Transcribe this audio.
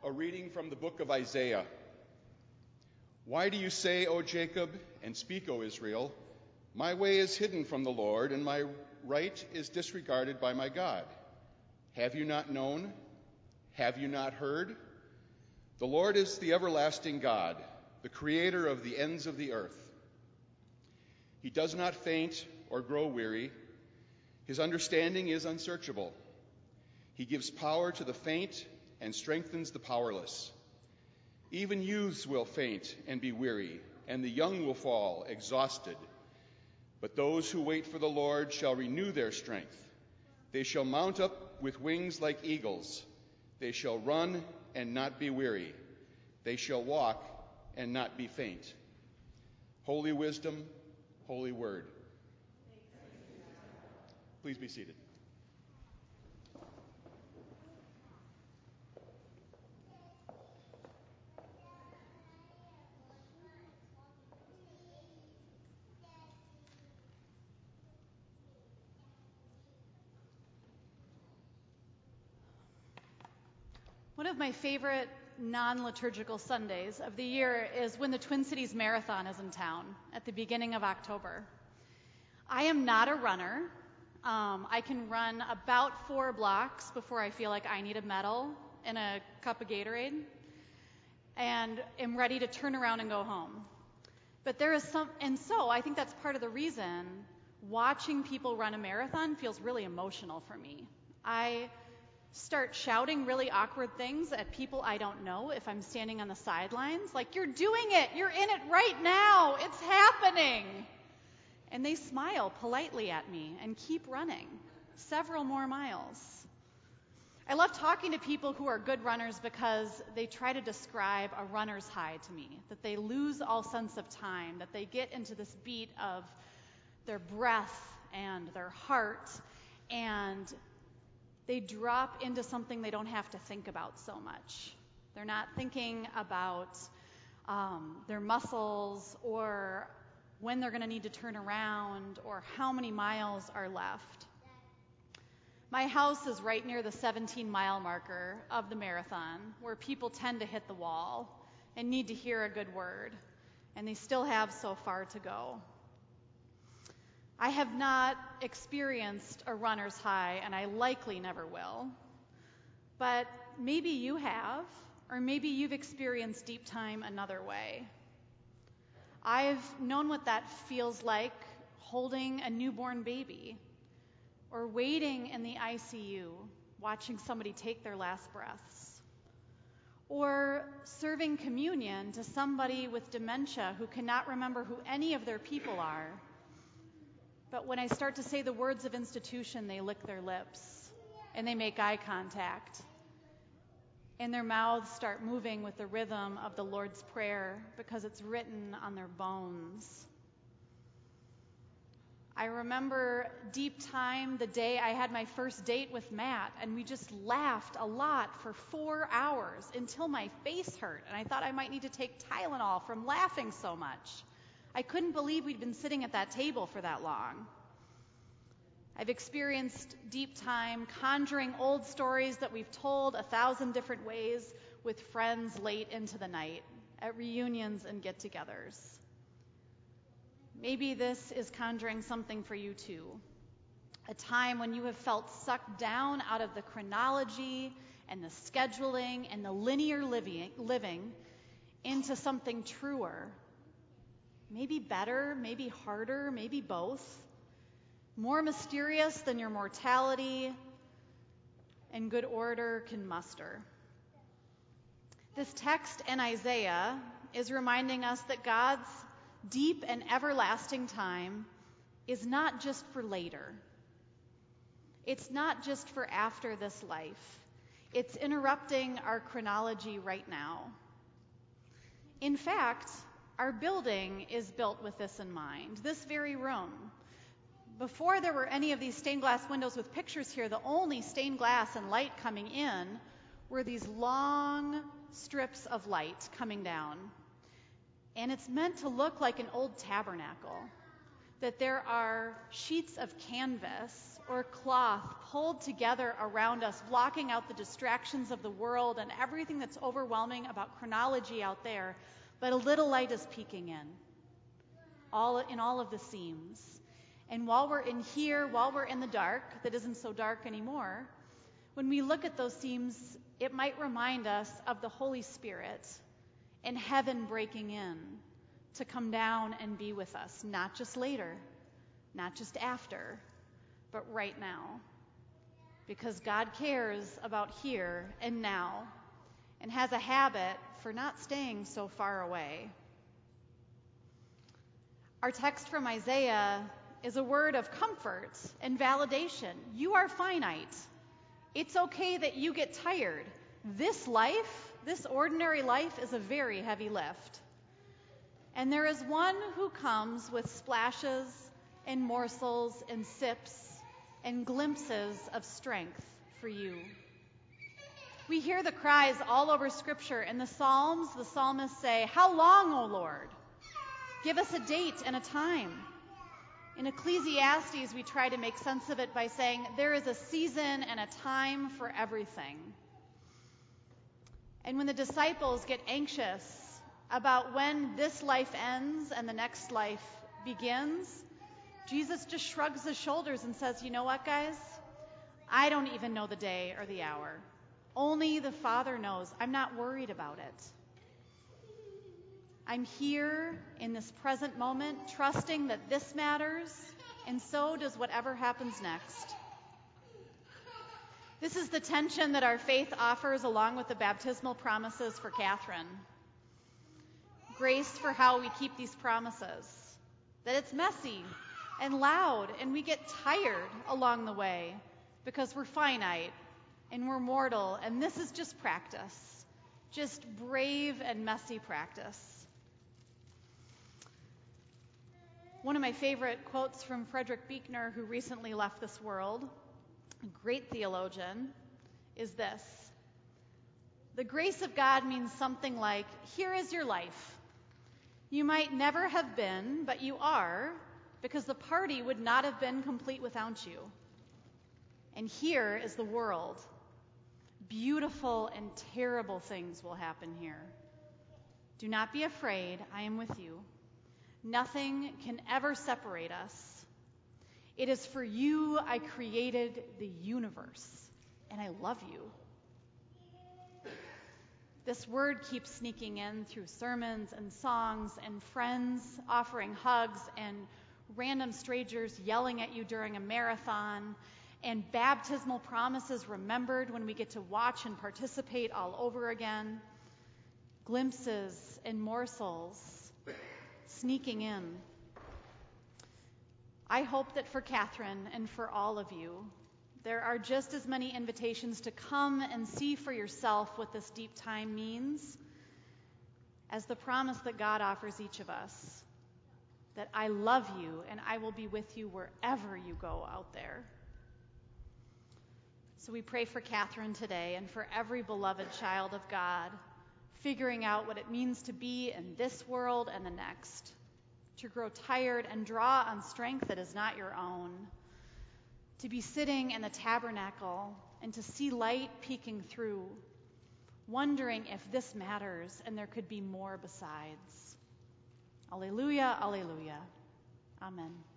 A reading from the book of Isaiah. Why do you say, O Jacob, and speak, O Israel, my way is hidden from the Lord, and my right is disregarded by my God? Have you not known? Have you not heard? The Lord is the everlasting God, the creator of the ends of the earth. He does not faint or grow weary. His understanding is unsearchable. He gives power to the faint and strengthens the powerless. Even youths will faint and be weary, and the young will fall exhausted. But those who wait for the Lord shall renew their strength. They shall mount up with wings like eagles. They shall run and not be weary. They shall walk and not be faint. Holy wisdom, holy word. Please be seated. One of my favorite non-liturgical Sundays of the year is when the Twin Cities Marathon is in town at the beginning of October. I am not a runner. I can run about 4 blocks before I feel like I need a medal and a cup of Gatorade and am ready to turn around and go home. But so I think that's part of the reason watching people run a marathon feels really emotional for me. I start shouting really awkward things at people I don't know if I'm standing on the sidelines, like, you're doing it, you're in it right now, it's happening. And they smile politely at me and keep running several more miles. I love talking to people who are good runners because they try to describe a runner's high to me, that they lose all sense of time, that they get into this beat of their breath and their heart, and they drop into something they don't have to think about so much. They're not thinking about their muscles or when they're going to need to turn around or how many miles are left. My house is right near the 17-mile marker of the marathon, where people tend to hit the wall and need to hear a good word, and they still have so far to go. I have not experienced a runner's high, and I likely never will. But maybe you have, or maybe you've experienced deep time another way. I've known what that feels like holding a newborn baby, or waiting in the ICU, watching somebody take their last breaths, or serving communion to somebody with dementia who cannot remember who any of their people are. But when I start to say the words of institution, they lick their lips and they make eye contact. And their mouths start moving with the rhythm of the Lord's Prayer because it's written on their bones. I remember deep time the day I had my first date with Matt, and we just laughed a lot for 4 hours until my face hurt, and I thought I might need to take Tylenol from laughing so much. I couldn't believe we'd been sitting at that table for that long. I've experienced deep time conjuring old stories that we've told 1,000 different ways with friends late into the night, at reunions and get-togethers. Maybe this is conjuring something for you too. A time when you have felt sucked down out of the chronology and the scheduling and the linear living into something truer. Maybe better, maybe harder, maybe both. More mysterious than your mortality and good order can muster. This text in Isaiah is reminding us that God's deep and everlasting time is not just for later. It's not just for after this life. It's interrupting our chronology right now. In fact, our building is built with this in mind, this very room. Before there were any of these stained glass windows with pictures here, the only stained glass and light coming in were these long strips of light coming down. And it's meant to look like an old tabernacle. that there are sheets of canvas or cloth pulled together around us, blocking out the distractions of the world and everything that's overwhelming about chronology out there, but a little light is peeking in all of the seams. And while we're in here, while we're in the dark, that isn't so dark anymore, when we look at those seams, it might remind us of the Holy Spirit and heaven breaking in to come down and be with us, not just later, not just after, but right now. Because God cares about here and now and has a habit for not staying so far away. Our text from Isaiah is a word of comfort and validation. You are finite. It's okay that you get tired. This life, this ordinary life, is a very heavy lift. And there is one who comes with splashes and morsels and sips and glimpses of strength for you. We hear the cries all over Scripture. In the Psalms, the psalmists say, "How long, O Lord? Give us a date and a time." In Ecclesiastes, we try to make sense of it by saying, there is a season and a time for everything. And when the disciples get anxious about when this life ends and the next life begins, Jesus just shrugs his shoulders and says, you know what, guys? I don't even know the day or the hour. Only the Father knows. I'm not worried about it. I'm here in this present moment, trusting that this matters, and so does whatever happens next. This is the tension that our faith offers along with the baptismal promises for Catherine. Grace for how we keep these promises. That it's messy and loud, and we get tired along the way because we're finite and we're mortal, and this is just practice. Just brave and messy practice. One of my favorite quotes from Frederick Buechner, who recently left this world, a great theologian, is this: the grace of God means something like, here is your life. You might never have been, but you are, because the party would not have been complete without you. And here is the world. Beautiful and terrible things will happen here. Do not be afraid, I am with you. Nothing can ever separate us. It is for you I created the universe, and I love you. This word keeps sneaking in through sermons and songs and friends offering hugs and random strangers yelling at you during a marathon and baptismal promises remembered when we get to watch and participate all over again. Glimpses and morsels sneaking in. I hope that for Catherine and for all of you, there are just as many invitations to come and see for yourself what this deep time means as the promise that God offers each of us, that I love you and I will be with you wherever you go out there. So we pray for Catherine today and for every beloved child of God, figuring out what it means to be in this world and the next, to grow tired and draw on strength that is not your own, to be sitting in the tabernacle and to see light peeking through, wondering if this matters and there could be more besides. Alleluia, alleluia. Amen.